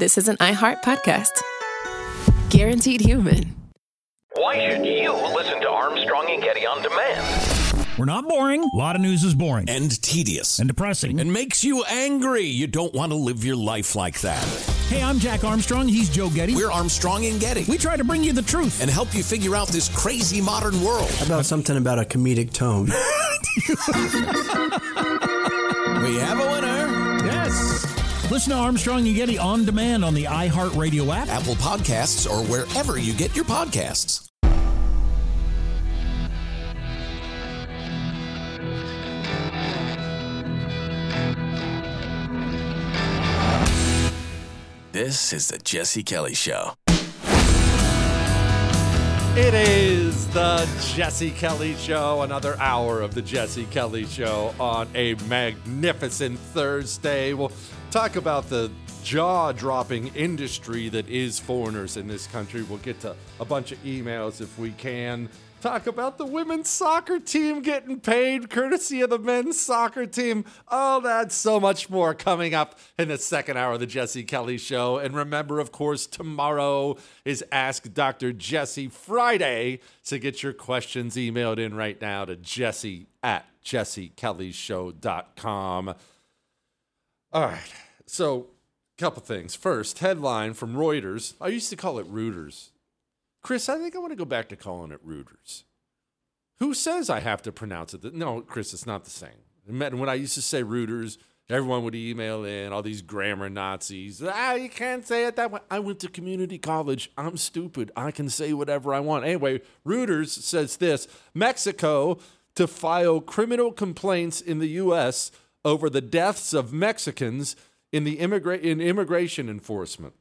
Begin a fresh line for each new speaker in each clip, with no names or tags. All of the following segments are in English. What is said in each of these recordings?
this is an iHeart podcast. Guaranteed human.
Why should you listen to Armstrong and Getty on demand?
We're not boring. A lot of news is boring.
And tedious.
And depressing.
And makes you angry. You don't want to live your life like that.
Hey, I'm Jack Armstrong. He's Joe Getty.
We're Armstrong and Getty.
We try to bring you the truth.
And help you figure out this crazy modern world.
How about something about a comedic tone?
We have a winner.
Yes. Listen to Armstrong and Getty on demand on the iHeartRadio app,
Apple Podcasts, or wherever you get your podcasts. This is the Jesse Kelly Show.
It is the Jesse Kelly Show, another hour of the Jesse Kelly Show on a magnificent Thursday. We'll talk about the jaw-dropping industry that is foreigners in this country. We'll get to a bunch of emails if we can. Talk about the women's soccer team getting paid courtesy of the men's soccer team. Oh, that's so much more coming up in the second hour of the Jesse Kelly Show. And remember, of course, tomorrow is Ask Dr. Jesse Friday. So get your questions emailed in right now to jesse@jessekellyshow.com. All right, so a couple things. First, headline from Reuters. I used to call it Reuters. Chris, I think I want to go back to calling it Reuters. Who says I have to pronounce it? No, Chris, it's not the same. When I used to say Reuters, everyone would email in, all these grammar Nazis. You can't say it that way. I went to community college. I'm stupid. I can say whatever I want. Anyway, Reuters says this: Mexico to file criminal complaints in the U.S. over the deaths of Mexicans in immigration enforcement.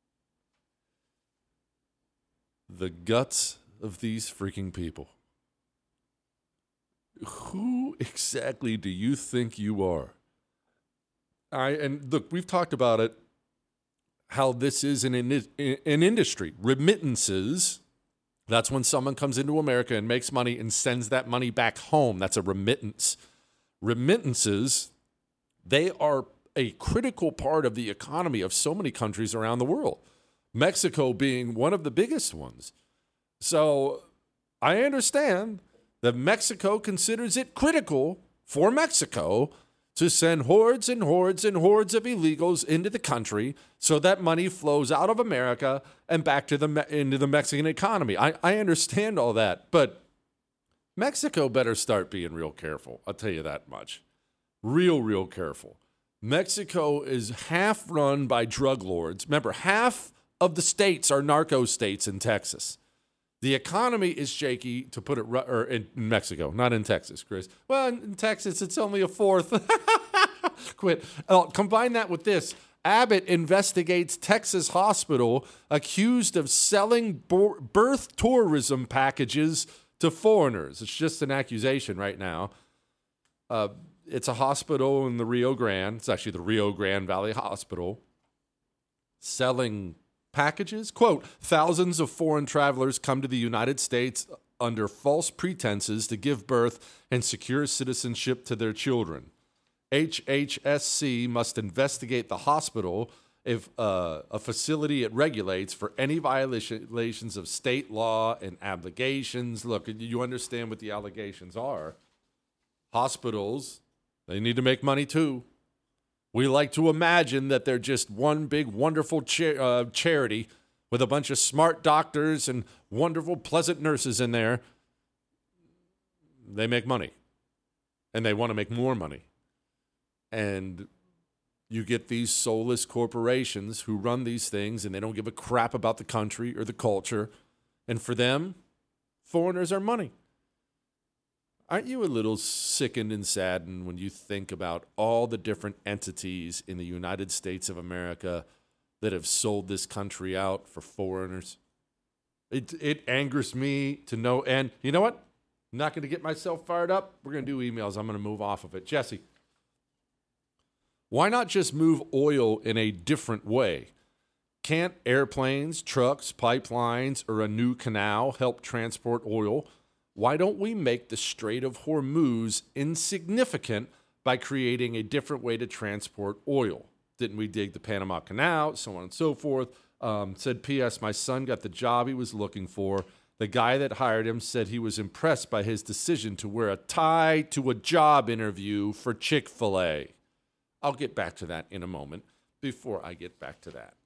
The guts of these freaking people. Who exactly do you think you are? And look, we've talked about it, how this is an industry. Remittances, that's when someone comes into America and makes money and sends that money back home. That's a remittance. Remittances, they are a critical part of the economy of so many countries around the world. Mexico being one of the biggest ones. So I understand that Mexico considers it critical for Mexico to send hordes and hordes and hordes of illegals into the country so that money flows out of America and back to into the Mexican economy. I understand all that, but Mexico better start being real careful. I'll tell you that much. Real careful. Mexico is half run by drug lords. Remember, half of the states are narco states in Texas. The economy is shaky, to put it in Mexico, not in Texas, Chris. Well, in Texas, it's only a fourth. Quit. Combine that with this. Abbott investigates Texas hospital accused of selling birth tourism packages to foreigners. It's just an accusation right now. It's a hospital in the Rio Grande. It's actually the Rio Grande Valley Hospital. Selling packages. Quote, thousands of foreign travelers come to the United States under false pretenses to give birth and secure citizenship to their children. HHSC must investigate the hospital if a facility it regulates for any violations of state law and obligations. Look, you understand what the allegations are. Hospitals, they need to make money too. We like to imagine that they're just one big, wonderful charity with a bunch of smart doctors and wonderful, pleasant nurses in there. They make money, and they want to make more money. And you get these soulless corporations who run these things, and they don't give a crap about the country or the culture. And for them, foreigners are money. Aren't you a little sickened and saddened when you think about all the different entities in the United States of America that have sold this country out for foreigners? It angers me to know. And you know what? I'm not going to get myself fired up. We're going to do emails. I'm going to move off of it. Jesse, why not just move oil in a different way? Can't airplanes, trucks, pipelines, or a new canal help transport oil? Why don't we make the Strait of Hormuz insignificant by creating a different way to transport oil? Didn't we dig the Panama Canal? So on and so forth. Said, P.S., my son got the job he was looking for. The guy that hired him said he was impressed by his decision to wear a tie to a job interview for Chick-fil-A. I'll get back to that in a moment. Before I get back to that,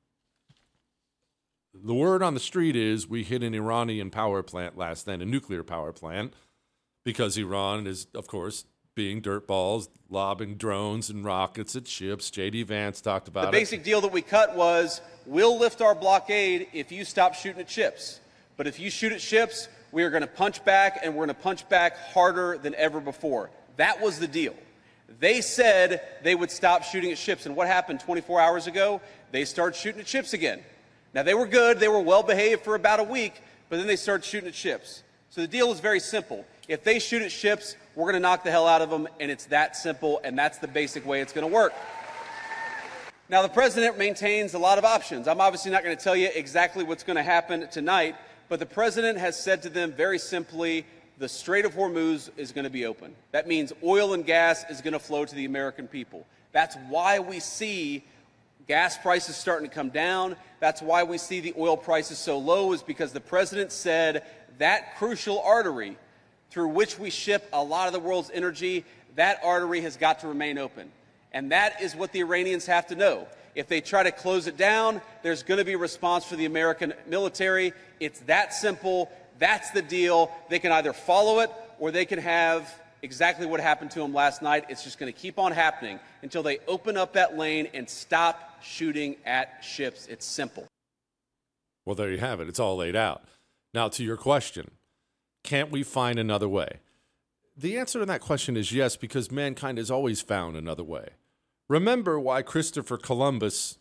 the word on the street is we hit an Iranian power plant last night, a nuclear power plant, because Iran is, of course, being dirtballs, lobbing drones and rockets at ships. J.D. Vance talked about it.
The basic deal that we cut was we'll lift our blockade if you stop shooting at ships. But if you shoot at ships, we are going to punch back, and we're going to punch back harder than ever before. That was the deal. They said they would stop shooting at ships, and what happened 24 hours ago? They started shooting at ships again. Now, they were good. They were well-behaved for about a week, but then they started shooting at ships. So the deal is very simple. If they shoot at ships, we're going to knock the hell out of them, and it's that simple, and that's the basic way it's going to work. Now, the president maintains a lot of options. I'm obviously not going to tell you exactly what's going to happen tonight, but the president has said to them very simply, the Strait of Hormuz is going to be open. That means oil and gas is going to flow to the American people. That's why we see gas prices starting to come down. That's why we see the oil prices so low, is because the president said that crucial artery through which we ship a lot of the world's energy, that artery has got to remain open. And that is what the Iranians have to know. If they try to close it down, there's going to be a response for the American military. It's that simple. That's the deal. They can either follow it or they can have exactly what happened to them last night. It's just going to keep on happening until they open up that lane and stop shooting at ships. It's simple.
Well, there you have it. It's all laid out. Now, to your question, can't we find another way? The answer to that question is yes, because mankind has always found another way. Remember why Christopher Columbus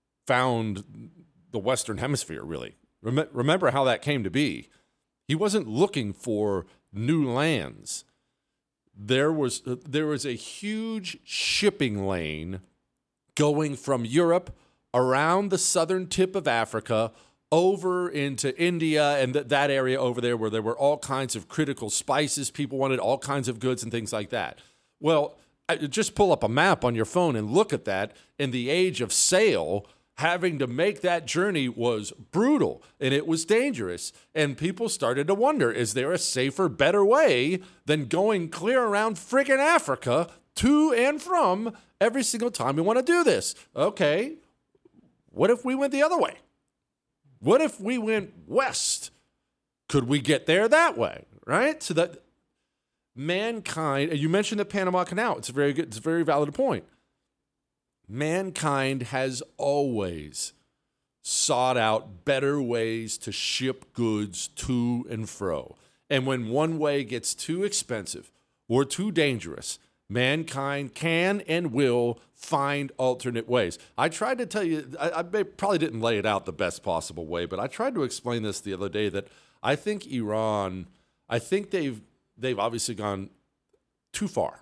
found the Western Hemisphere, really. Remember how that came to be. He wasn't looking for new lands. There was a huge shipping lane going from Europe around the southern tip of Africa over into India and that area over there where there were all kinds of critical spices. People wanted all kinds of goods and things like that. Well, just pull up a map on your phone and look at that. In the age of sail, having to make that journey was brutal and it was dangerous. And people started to wonder, is there a safer, better way than going clear around friggin' Africa to and from every single time we want to do this? Okay, what if we went the other way? What if we went west? Could we get there that way, right? So that mankind, and you mentioned the Panama Canal. It's a very good, it's a very valid point. Mankind has always sought out better ways to ship goods to and fro. And when one way gets too expensive or too dangerous, mankind can and will find alternate ways. I tried to tell you, I probably didn't lay it out the best possible way, but I tried to explain this the other day that I think Iran, I think they've obviously gone too far.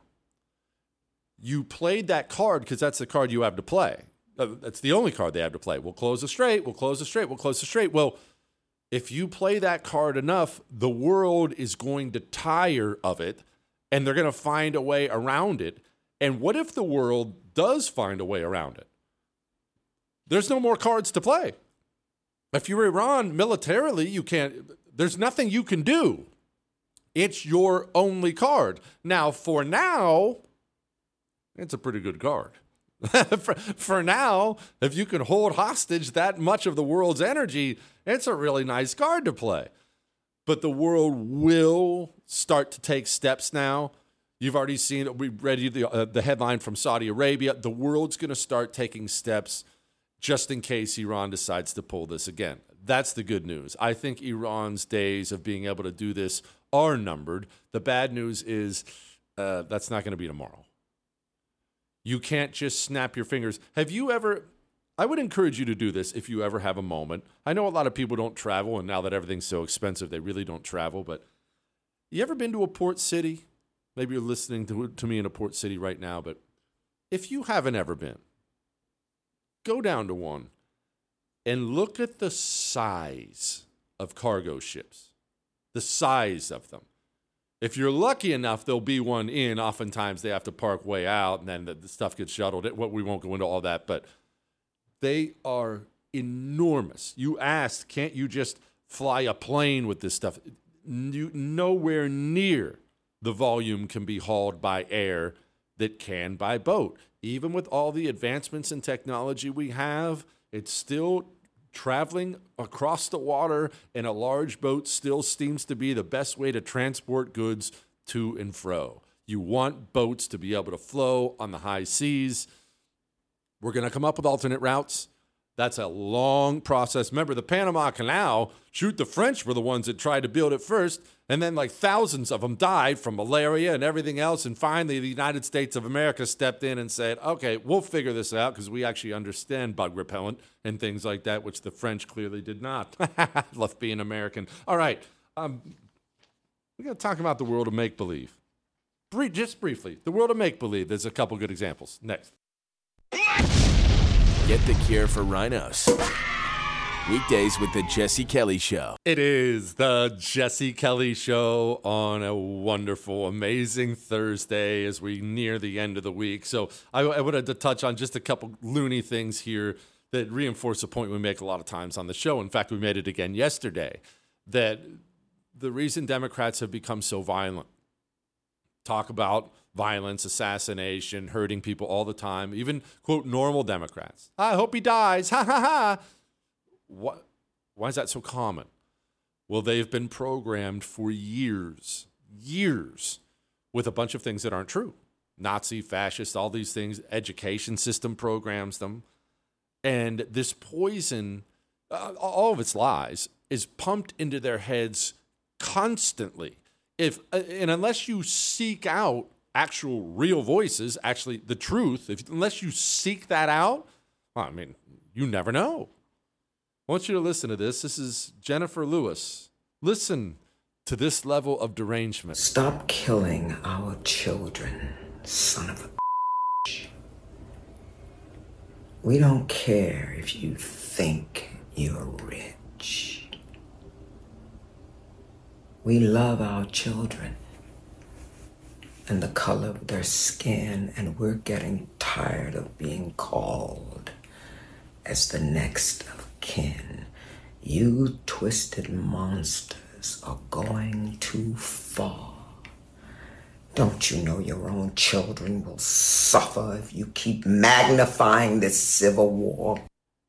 You played that card because that's the card you have to play. That's the only card they have to play. We'll close the strait, we'll close the strait, we'll close the strait. Well, if you play that card enough, the world is going to tire of it, and they're going to find a way around it. And what if the world does find a way around it? There's no more cards to play. If you're Iran, militarily, you can't, there's nothing you can do. It's your only card. Now, for now, it's a pretty good card. For now, if you can hold hostage that much of the world's energy, it's a really nice card to play. But the world will start to take steps now. You've already seen it. We read you the headline from Saudi Arabia. The world's going to start taking steps just in case Iran decides to pull this again. That's the good news. I think Iran's days of being able to do this are numbered. The bad news is that's not going to be tomorrow. You can't just snap your fingers. Have you ever, I would encourage you to do this if you ever have a moment. I know a lot of people don't travel, and now that everything's so expensive, they really don't travel. But you ever been to a port city? Maybe you're listening to me in a port city right now, but if you haven't ever been, go down to one and look at the size of cargo ships, the size of them. If you're lucky enough, there'll be one in. Oftentimes, they have to park way out, and then the stuff gets shuttled. We won't go into all that, but They are enormous. You asked, can't you just fly a plane with this stuff? Nowhere near the volume can be hauled by air that can by boat. Even with all the advancements in technology we have, it's still traveling across the water, and a large boat still seems to be the best way to transport goods to and fro. You want boats to be able to flow on the high seas. We're going to come up with alternate routes. That's a long process. Remember, the Panama Canal, the French were the ones that tried to build it first, and then like thousands of them died from malaria and everything else, and finally the United States of America stepped in and said, okay, we'll figure this out because we actually understand bug repellent and things like that, which the French clearly did not. Love being American. All right, we're going to talk about the world of make-believe. Just briefly, the world of make-believe. There's a couple good examples. Next.
Get the cure for rhinos. Weekdays with the Jesse Kelly Show.
It is the Jesse Kelly Show on a wonderful, amazing Thursday as we near the end of the week. So I wanted to touch on just a couple loony things here that reinforce a point we make a lot of times on the show. In fact, we made it again yesterday, that the reason Democrats have become so violent, talk about violence, assassination, hurting people all the time, even, quote, normal Democrats. I hope he dies. Ha, ha, ha. Why is that so common? Well, they've been programmed for years with a bunch of things that aren't true. Nazi, fascist, all these things. Education system programs them. And this poison, all of its lies, is pumped into their heads constantly. And unless you seek out actual real voices, actually the truth, unless you seek that out, well, I mean, you never know. I want you to listen to this. This is Jennifer Lewis. Listen to this level of derangement.
Stop killing our children, son of a bitch. We don't care if you think you're rich. We love our children and the color of their skin, and we're getting tired of being called as the next of kin. You twisted monsters are going too far. Don't you know your own children will suffer if you keep magnifying this civil war?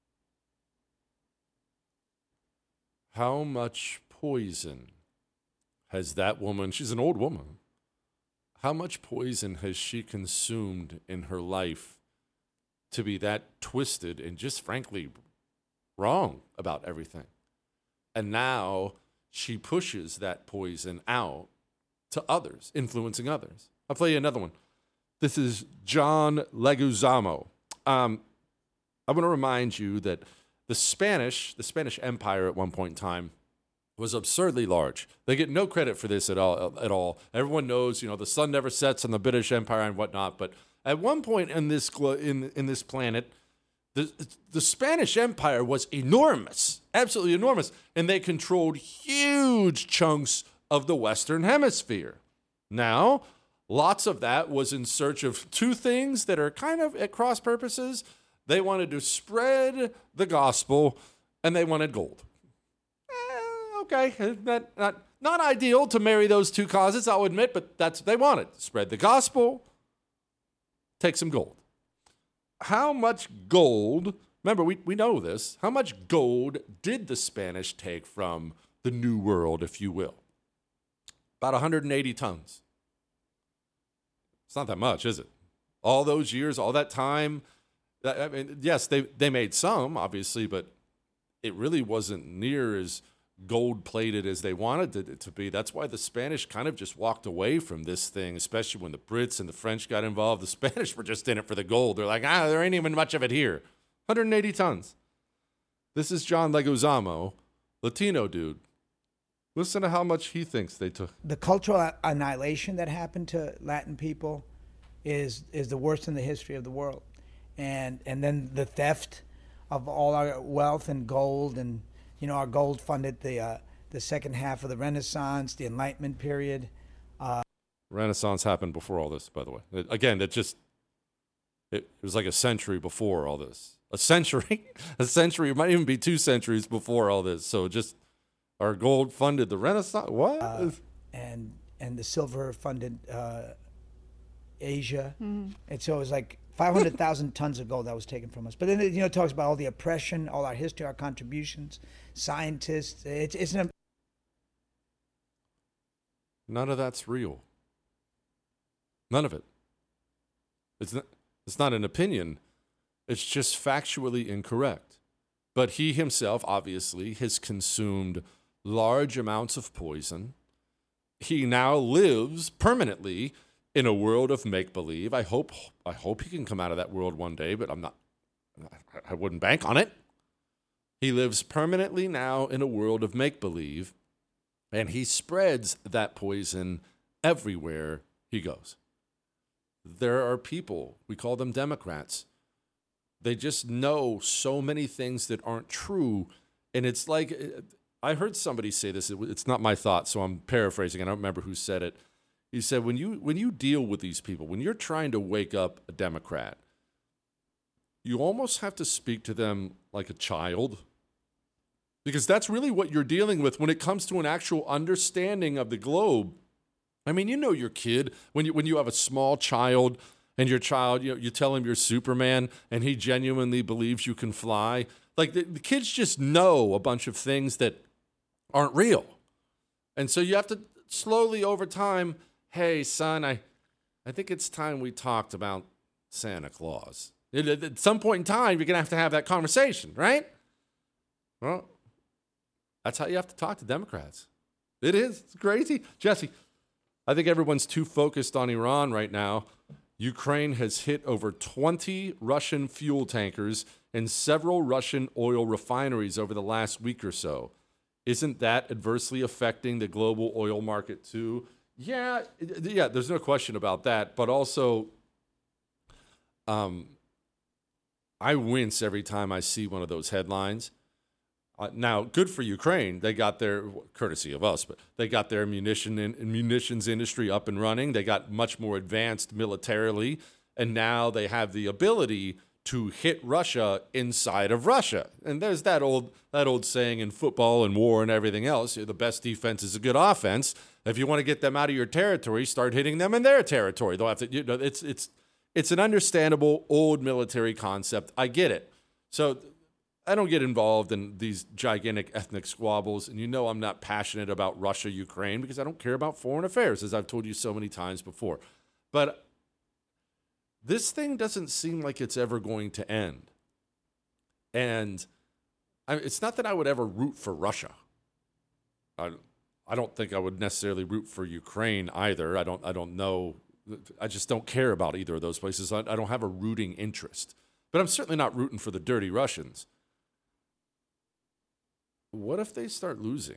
How much poison has that woman, she's an old woman, how much poison has she consumed in her life to be that twisted and just frankly wrong about everything? And now she pushes that poison out to others, influencing others. I'll play you another one. This is John Leguizamo. I want to remind you that the Spanish Empire at one point in time was absurdly large. They get no credit for this at all. Everyone knows, the sun never sets on the British Empire and whatnot. But at one point in this planet, the Spanish Empire was enormous, absolutely enormous, and they controlled huge chunks of the Western Hemisphere. Now, lots of that was in search of two things that are kind of at cross purposes. They wanted to spread the gospel, and they wanted gold. Okay, not ideal to marry those two causes, I'll admit, but that's what they wanted. Spread the gospel, take some gold. How much gold, remember, we know this, how much gold did the Spanish take from the New World, if you will? About 180 tons. It's not that much, is it? All those years, all that time, I mean, yes, they made some, obviously, but it really wasn't near as gold-plated as they wanted it to be. That's why the Spanish kind of just walked away from this thing, especially when the Brits and the French got involved. The Spanish were just in it for the gold. They're like, there ain't even much of it here. 180 tons. This is John Leguizamo, Latino dude. Listen to how much he thinks they took.
The cultural annihilation that happened to Latin people is the worst in the history of the world. And then the theft of all our wealth and gold, and our gold funded the second half of the Renaissance, the Enlightenment period.
Renaissance happened before all this, by the way. It was like a century before all this. a century, it might even be 2 centuries before all this. So just our gold funded the Renaissance. What?
And the silver funded Asia. And so it was like 500,000 tons of gold that was taken from us. But then it talks about all the oppression, all our history, our contributions, scientists. It's
None of that's real. None of it. It's not an opinion. It's just factually incorrect. But he himself, obviously, has consumed large amounts of poison. He now lives permanently in a world of make-believe. I hope he can come out of that world one day, but I wouldn't bank on it. He lives permanently now in a world of make-believe, and he spreads that poison everywhere he goes. There are people, we call them Democrats, they just know so many things that aren't true. And it's like, I heard somebody say this, it's not my thought, so I'm paraphrasing, I don't remember who said it. He said, when you deal with these people, when you're trying to wake up a Democrat, you almost have to speak to them like a child. Because that's really what you're dealing with when it comes to an actual understanding of the globe. I mean, your kid, when you have a small child and your child, you tell him you're Superman and he genuinely believes you can fly. Like the kids just know a bunch of things that aren't real. And so you have to slowly over time, hey, son, I think it's time we talked about Santa Claus. At some point in time, you're going to have that conversation, right? Well, that's how you have to talk to Democrats. It is. It's crazy. Jesse, I think everyone's too focused on Iran right now. Ukraine has hit over 20 Russian fuel tankers and several Russian oil refineries over the last week or so. Isn't that adversely affecting the global oil market too? Yeah, there's no question about that. But also, I wince every time I see one of those headlines. Now, good for Ukraine. They got their, courtesy of us, but they got their munitions industry up and running. They got much more advanced militarily, and now they have the ability to hit Russia inside of Russia. And there's that old saying in football and war and everything else, the best defense is a good offense. If you want to get them out of your territory, start hitting them in their territory. They'll have to, it's an understandable old military concept. I get it. So I don't get involved in these gigantic ethnic squabbles, and I'm not passionate about Russia, Ukraine, because I don't care about foreign affairs, as I've told you so many times before. But this thing doesn't seem like it's ever going to end. And it's not that I would ever root for Russia. I don't think I would necessarily root for Ukraine either. I don't know. I just don't care about either of those places. I don't have a rooting interest. But I'm certainly not rooting for the dirty Russians. What if they start losing?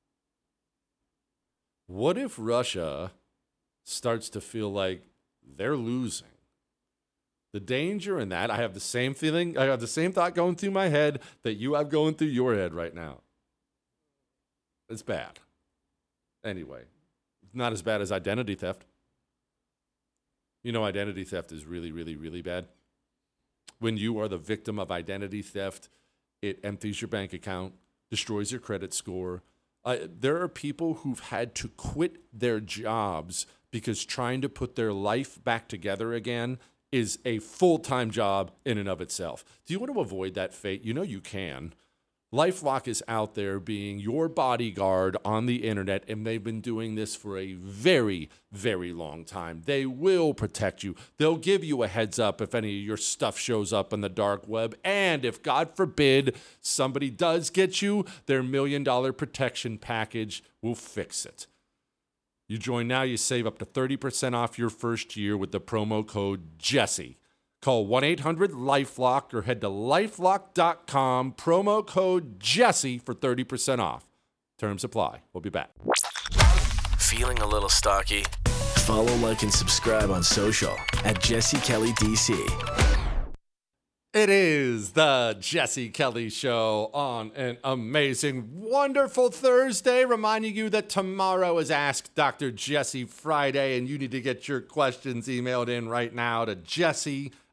What if Russia starts to feel like they're losing? The danger in that, I have the same feeling, I have the same thought going through my head that you have going through your head right now. It's bad. Anyway, not as bad as identity theft. Identity theft is really, really, really bad. When you are the victim of identity theft, it empties your bank account, destroys your credit score. There are people who've had to quit their jobs because trying to put their life back together again is a full-time job in and of itself. Do you want to avoid that fate? You can. LifeLock is out there being your bodyguard on the internet, and they've been doing this for a very, very long time. They will protect you. They'll give you a heads up if any of your stuff shows up on the dark web. And if, God forbid, somebody does get you, their $1 million protection package will fix it. You join now, you save up to 30% off your first year with the promo code Jesse. Call 1-800-LifeLock or head to LifeLock.com, promo code Jesse for 30% off. Terms apply. We'll be back.
Feeling a little stocky? Follow, like, and subscribe on social at Jesse Kelly DC.
It is the Jesse Kelly Show on an amazing, wonderful Thursday, reminding you that tomorrow is Ask Dr. Jesse Friday, and you need to get your questions emailed in right now to Jesse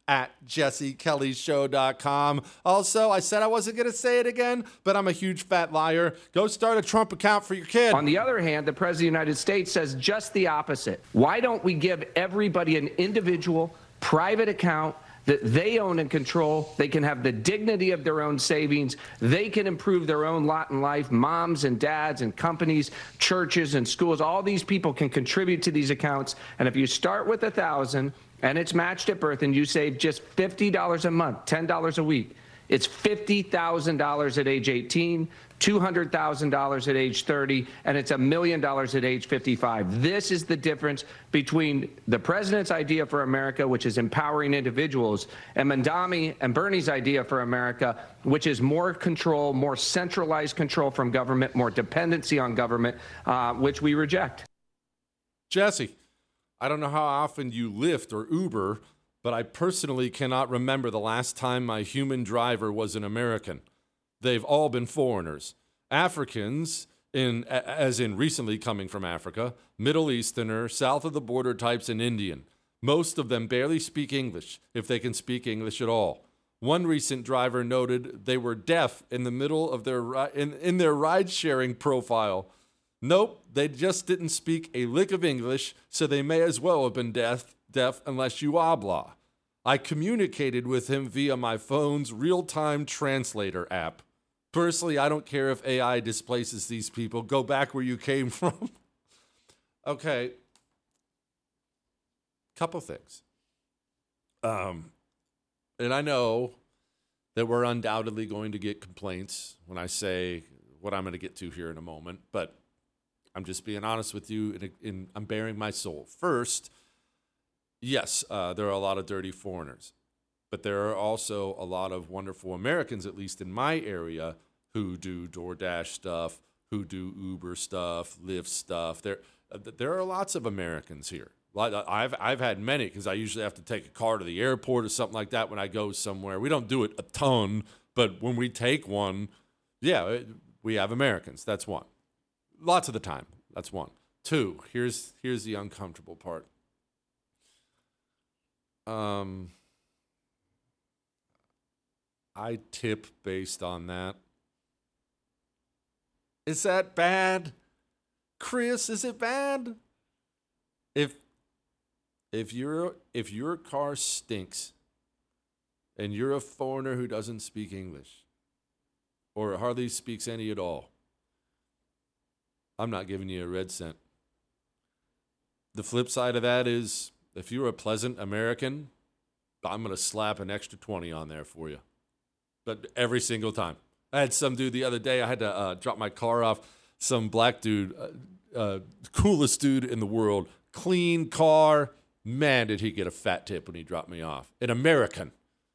at jessekellyshow.com. Also, I said I wasn't going to say it again, but I'm a huge fat liar. Go start a Trump account for your kid.
On the other hand, the President of the United States says just the opposite. Why don't we give everybody an individual private account that they own and control? They can have the dignity of their own savings. They can improve their own lot in life. Moms and dads and companies, churches and schools, all these people can contribute to these accounts. And if you start with $1,000 and it's matched at birth and you save just $50 a month, $10 a week, it's $50,000 at age 18, $200,000 at age 30, and it's $1 million at age 55. This is the difference between the president's idea for America, which is empowering individuals, and Mamdani and Bernie's idea for America, which is more control, more centralized control from government, more dependency on government, which we reject.
Jesse, I don't know how often you Lyft or Uber, but I personally cannot remember the last time my human driver was an American. They've all been foreigners. Africans, as in recently coming from Africa, Middle Easterner, south of the border types, and Indian. Most of them barely speak English, if they can speak English at all. One recent driver noted they were deaf in the middle of their in their ride-sharing profile. Nope, they just didn't speak a lick of English, so they may as well have been deaf unless you habla. I communicated with him via my phone's real-time translator app. Personally, I don't care if AI displaces these people. Go back where you came from. Okay. Couple things. And I know that we're undoubtedly going to get complaints when I say what I'm going to get to here in a moment, but I'm just being honest with you, and I'm bearing my soul. First, yes, there are a lot of dirty foreigners. But there are also a lot of wonderful Americans, at least in my area, who do DoorDash stuff, who do Uber stuff, Lyft stuff. There are lots of Americans here. I've had many because I usually have to take a car to the airport or something like that when I go somewhere. We don't do it a ton, but when we take one, yeah, we have Americans. That's one. Lots of the time. That's one. Two, here's the uncomfortable part. I tip based on that. Is that bad? Chris, is it bad? If your car stinks and you're a foreigner who doesn't speak English or hardly speaks any at all, I'm not giving you a red cent. The flip side of that is if you're a pleasant American, I'm going to slap an extra 20 on there for you. But every single time. I had some dude the other day, I had to drop my car off. Some black dude, coolest dude in the world, clean car. Man, did he get a fat tip when he dropped me off. An American.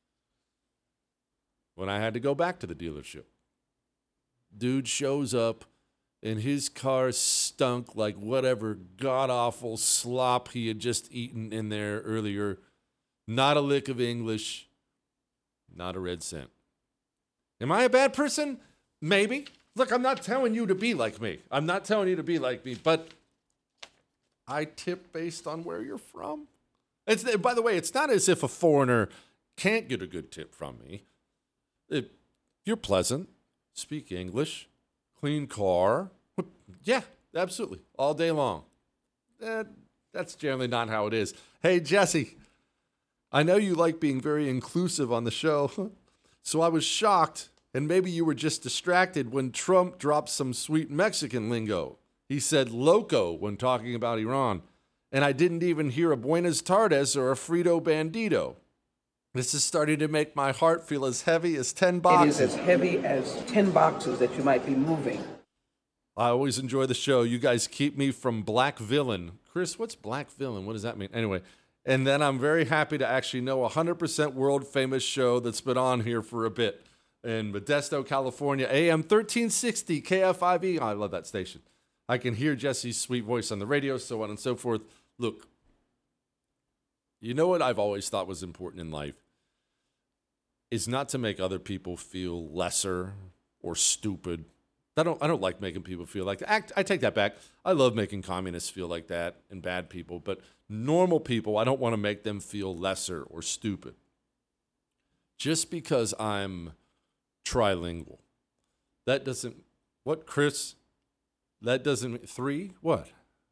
When I had to go back to the dealership. Dude shows up, and his car stunk like whatever god-awful slop he had just eaten in there earlier. Not a lick of English. Not a red cent. Am I a bad person? Maybe. Look, I'm not telling you to be like me. I'm not telling you to be like me, but I tip based on where you're from. By the way, it's not as if a foreigner can't get a good tip from me. If you're pleasant, speak English, clean car. Yeah, absolutely. All day long. That's generally not how it is. Hey, Jesse, I know you like being very inclusive on the show, so I was shocked, and maybe you were just distracted when Trump dropped some sweet Mexican lingo. He said loco when talking about Iran, and I didn't even hear a Buenas Tardes or a Frito Bandito. This is starting to make my heart feel as heavy as 10 boxes.
It is as heavy as 10 boxes that you might be moving.
I always enjoy the show. You guys keep me from Black Villain. Chris, what's Black Villain? What does that mean? Anyway, and then I'm very happy to actually know a 100% world-famous show that's been on here for a bit in Modesto, California, AM 1360 KFIV. I love that station. I can hear Jesse's sweet voice on the radio, so on and so forth. Look, you know what I've always thought was important in life is not to make other people feel lesser or stupid. I don't like making people feel like that. I take that back. I love making communists feel like that and bad people, but normal people, I don't want to make them feel lesser or stupid. just because I'm trilingual, that doesn't, what, Chris? That doesn't, 3? What?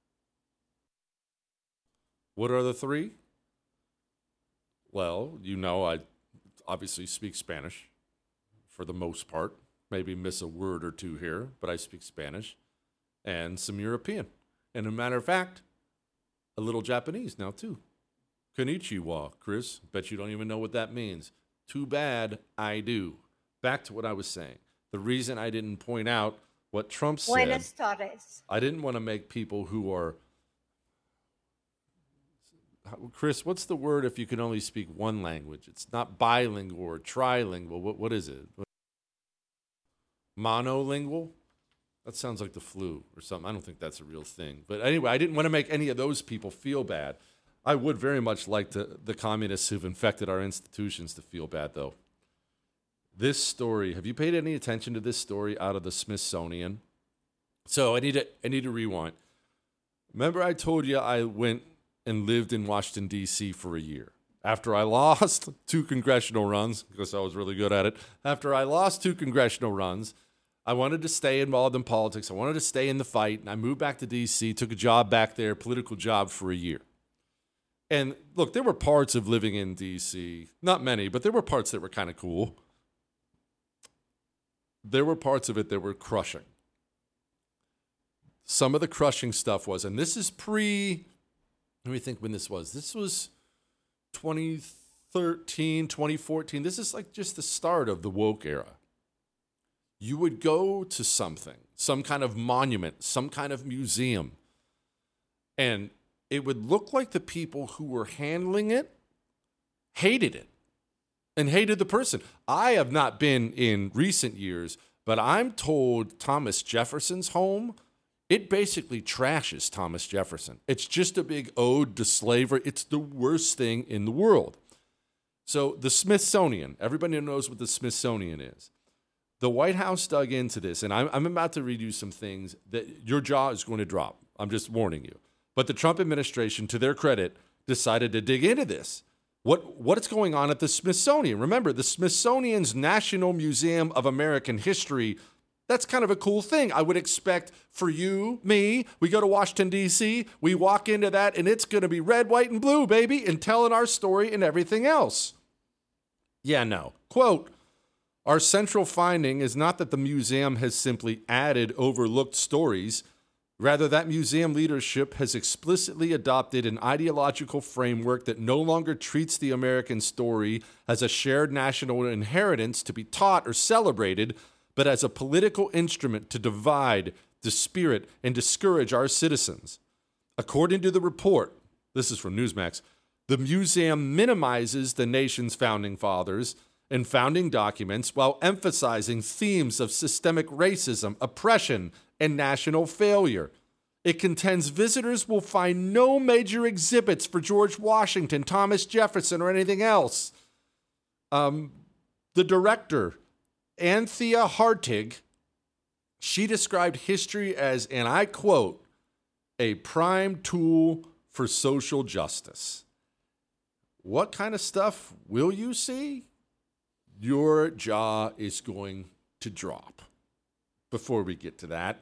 What are the 3? Well, I obviously speak Spanish for the most part. Maybe miss a word or two here, but I speak Spanish and some European. And as a matter of fact, a little Japanese now too. Konnichiwa, Chris. Bet you don't even know what that means. Too bad I do. Back to what I was saying. The reason I didn't point out what Trump said.
Buenas tardes.
I didn't want to make people who are. Chris, what's the word if you can only speak one language? It's not bilingual or trilingual. What is it? Monolingual? That sounds like the flu or something. I don't think that's a real thing. But anyway, I didn't want to make any of those people feel bad. I would very much like the communists who've infected our institutions to feel bad, though. This story, have you paid any attention to this story out of the Smithsonian? So I need to rewind. Remember I told you I went and lived in Washington, D.C. for a year. After I lost 2 congressional runs, because I was really good at it, after I lost 2 congressional runs, I wanted to stay involved in politics. I wanted to stay in the fight, and I moved back to D.C., took a job back there, political job for a year. And look, there were parts of living in D.C., not many, but there were parts that were kind of cool. There were parts of it that were crushing. Some of the crushing stuff was, and this is let me think when this was. This was 2013, 2014. This is like just the start of the woke era. You would go to something, some kind of monument, some kind of museum, and it would look like the people who were handling it hated it and hated the person. I have not been in recent years, but I'm told Thomas Jefferson's home, it basically trashes Thomas Jefferson. It's just a big ode to slavery. It's the worst thing in the world. So the Smithsonian, everybody knows what the Smithsonian is. The White House dug into this, and I'm about to read you some things that your jaw is going to drop. I'm just warning you. But the Trump administration, to their credit, decided to dig into this. What's going on at the Smithsonian? Remember, the Smithsonian's National Museum of American History, that's kind of a cool thing. I would expect for you, me, we go to Washington, D.C., we walk into that, and it's going to be red, white, and blue, baby, and telling our story and everything else. Yeah, no. Quote, our central finding is not that the museum has simply added overlooked stories. Rather, that museum leadership has explicitly adopted an ideological framework that no longer treats the American story as a shared national inheritance to be taught or celebrated, but as a political instrument to divide, dispirit, and discourage our citizens. According to the report, this is from Newsmax, the museum minimizes the nation's founding fathers and founding documents while emphasizing themes of systemic racism, oppression, and national failure. It contends visitors will find no major exhibits for George Washington, Thomas Jefferson, or anything else. The director, Anthea Hartig, she described history as, and I quote, a prime tool for social justice. What kind of stuff will you see? Your jaw is going to drop. Before we get to that,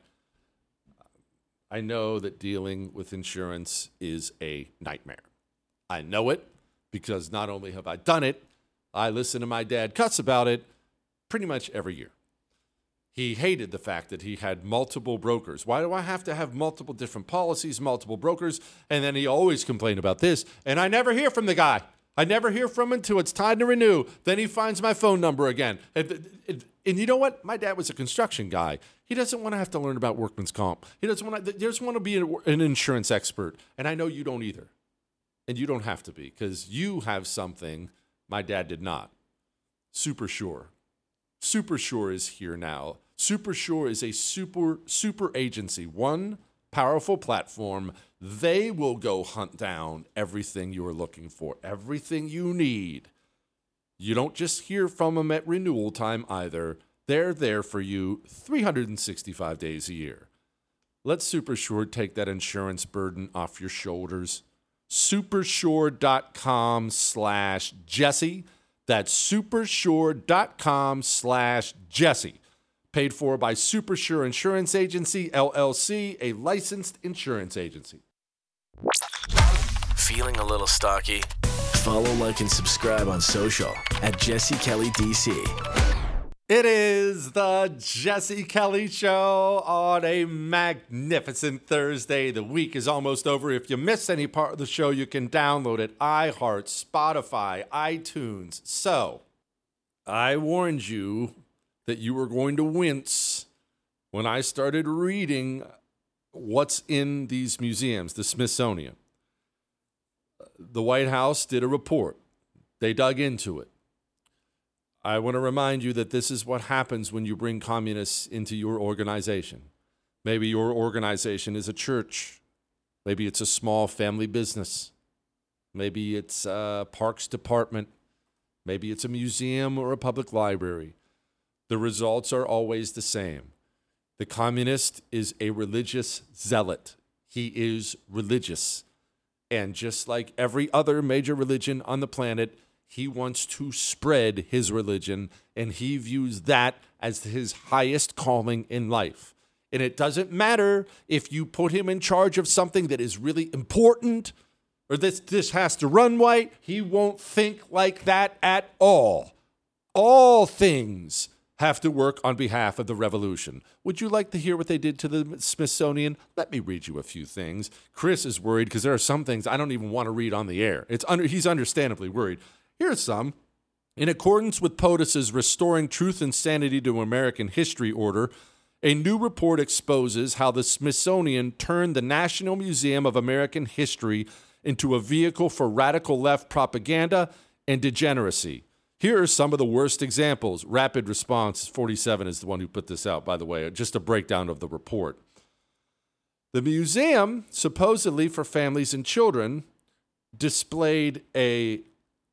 I know that dealing with insurance is a nightmare. I know it because not only have I done it, I listen to my dad cuss about it pretty much every year. He hated the fact that he had multiple brokers. Why do I have to have multiple different policies, multiple brokers? And then he always complained about this, and I never hear from the guy. I never hear from him until it's time to renew. Then he finds my phone number again. And you know what? My dad was a construction guy. He doesn't want to have to learn about workman's comp. He doesn't want to. He just want to be an insurance expert. And I know you don't either. And you don't have to be because you have something my dad did not. SuperSure. SuperSure is here now. SuperSure is a super agency. One powerful platform. They will go hunt down everything you're looking for, everything you need. You don't just hear from them at renewal time either. They're there for you 365 days a year. Let SuperSure take that insurance burden off your shoulders. SuperSure.com/Jesse. That's supersure.com/Jesse. Paid for by Supersure Insurance Agency, LLC, a licensed insurance agency.
Feeling a little stocky? Follow, like, and subscribe on social at Jesse Kelly DC.
It is the Jesse Kelly Show on a magnificent Thursday. The week is almost over. If you miss any part of the show, you can download it. iHeart, Spotify, iTunes. So, I warned you that you were going to wince when I started reading what's in these museums, the Smithsonian. The White House did a report. They dug into it. I want to remind you that this is what happens when you bring communists into your organization. Maybe your organization is a church. Maybe it's a small family business. Maybe it's a parks department. Maybe it's a museum or a public library. The results are always the same. The communist is a religious zealot. He is religious. And just like every other major religion on the planet, he wants to spread his religion, and he views that as his highest calling in life. And it doesn't matter if you put him in charge of something that is really important or this has to run right. He won't think like that at all. All things have to work on behalf of the revolution. Would you like to hear what they did to the Smithsonian? Let me read you a few things. Chris is worried because there are some things I don't even want to read on the air. He's understandably worried. Here's some. In accordance with POTUS's Restoring Truth and Sanity to American History order, a new report exposes how the Smithsonian turned the National Museum of American History into a vehicle for radical left propaganda and degeneracy. Here are some of the worst examples. Rapid Response 47 is the one who put this out, by the way, just a breakdown of the report. The museum, supposedly for families and children, displayed a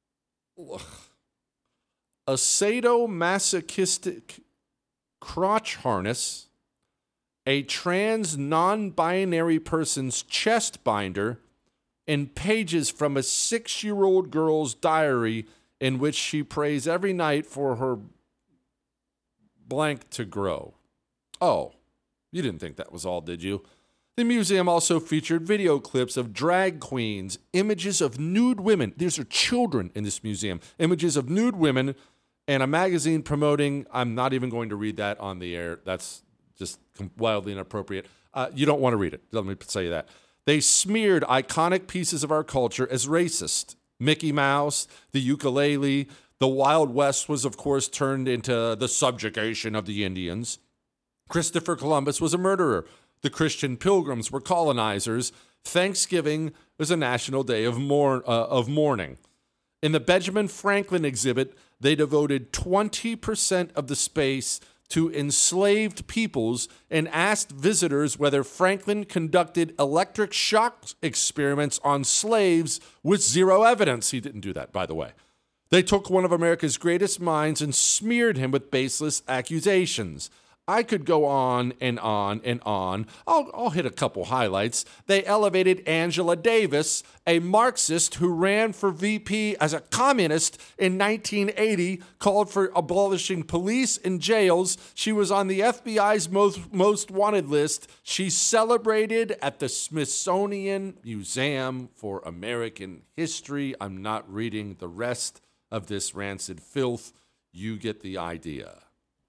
sadomasochistic crotch harness, a trans non-binary person's chest binder, and pages from a 6-year-old girl's diary in which she prays every night for her blank to grow. Oh, you didn't think that was all, did you? The museum also featured video clips of drag queens, images of nude women. These are children in this museum. Images of nude women, and a magazine promoting, I'm not even going to read that on the air. That's just wildly inappropriate. You don't want to read it. Let me tell you that. They smeared iconic pieces of our culture as racist. Mickey Mouse, the ukulele, the Wild West was, of course, turned into the subjugation of the Indians. Christopher Columbus was a murderer. The Christian Pilgrims were colonizers. Thanksgiving was a national day of mourning. In the Benjamin Franklin exhibit, they devoted 20% of the space to enslaved peoples and asked visitors whether Franklin conducted electric shock experiments on slaves with zero evidence. He didn't do that, by the way. They took one of America's greatest minds and smeared him with baseless accusations. I could go on and on and on. I'll hit a couple highlights. They elevated Angela Davis, a Marxist who ran for VP as a communist in 1980, called for abolishing police and jails. She was on the FBI's most wanted list. She's celebrated at the Smithsonian Museum for American History. I'm not reading the rest of this rancid filth. You get the idea.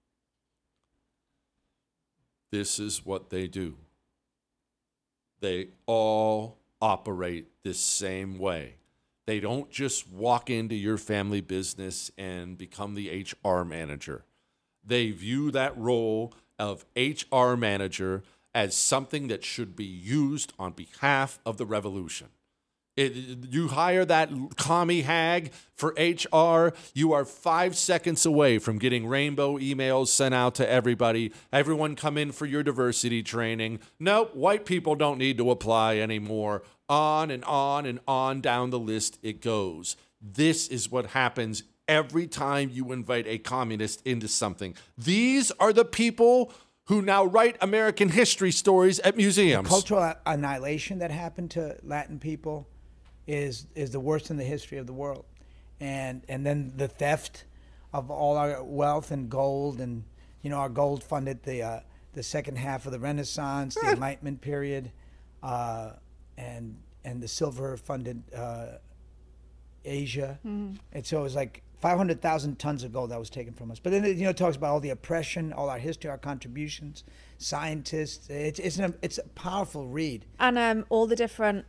This is what they do. They all operate this same way. They don't just walk into your family business and become the HR manager. They view that role of HR manager as something that should be used on behalf of the revolution. You hire that commie hag for HR, you are 5 seconds away from getting rainbow emails sent out to everybody. Everyone come in for your diversity training. Nope, white people don't need to apply anymore. On and on and on down the list it goes. This is what happens every time you invite a communist into something. These are the people who now write American history stories at museums.
The cultural annihilation that happened to Latin people is the worst in the history of the world. and then the theft of all our wealth and gold, and our gold funded the second half of the Renaissance, the Enlightenment period, and the silver funded Asia, and so it was like 500,000 tons of gold that was taken from us. But then it talks about all the oppression, all our history, our contributions, scientists. It's a powerful read,
and all the different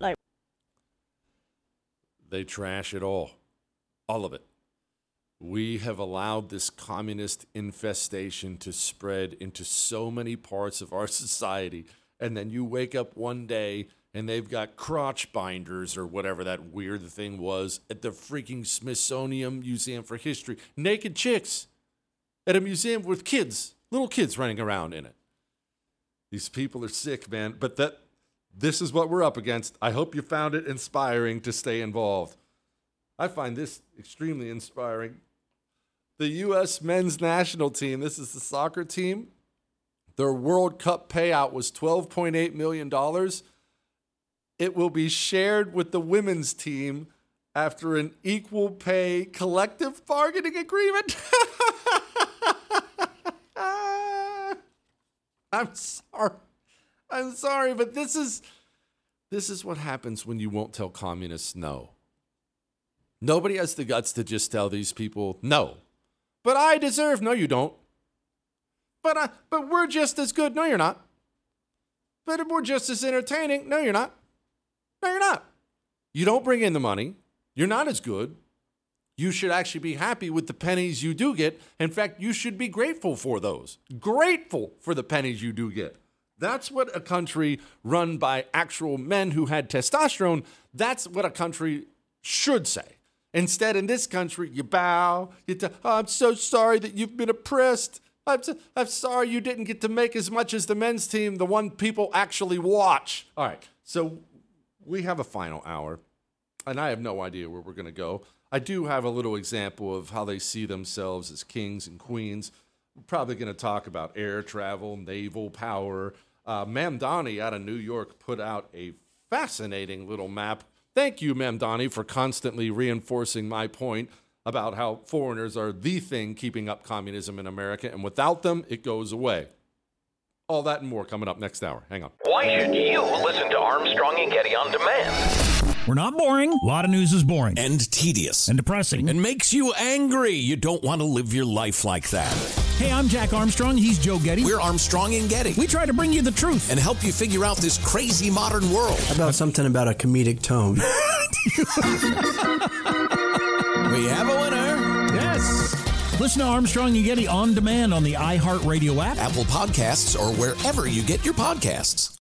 They trash it all of it. We have allowed this communist infestation to spread into so many parts of our society, and then you wake up one day and they've got crotch binders or whatever that weird thing was at the freaking Smithsonian Museum for History. Naked chicks at a museum with kids, little kids running around in it. These people are sick, man. But this is what we're up against. I hope you found it inspiring to stay involved. I find this extremely inspiring. The U.S. men's national team, this is the soccer team, their World Cup payout was $12.8 million. It will be shared with the women's team after an equal pay collective bargaining agreement. I'm sorry, but this is what happens when you won't tell communists no. Nobody has the guts to just tell these people no. But I deserve. No, you don't. But we're just as good. No, you're not. But we're just as entertaining. No, you're not. No, you're not. You don't bring in the money. You're not as good. You should actually be happy with the pennies you do get. In fact, you should be grateful for those. Grateful for the pennies you do get. That's what a country run by actual men who had testosterone, that's what a country should say. Instead, in this country, you bow. I'm so sorry that you've been oppressed. I'm sorry you didn't get to make as much as the men's team, the one people actually watch. All right, so we have a final hour, and I have no idea where we're going to go. I do have a little example of how they see themselves as kings and queens. We're probably going to talk about air travel, naval power. Mamdani out of New York put out a fascinating little map. Thank you, Mamdani, for constantly reinforcing my point about how foreigners are the thing keeping up communism in America, and without them, it goes away. All that and more coming up next hour. Hang on.
Why should you listen to Armstrong and Getty on demand?
We're not boring. A lot of news is boring.
And tedious.
And depressing.
And makes you angry. You don't want to live your life like that.
Hey, I'm Jack Armstrong. He's Joe Getty.
We're Armstrong and Getty.
We try to bring you the truth.
And help you figure out this crazy modern world.
How about something about a comedic tone?
We have a winner.
Yes. Listen to Armstrong and Getty on demand on the iHeartRadio app,
Apple Podcasts, or wherever you get your podcasts.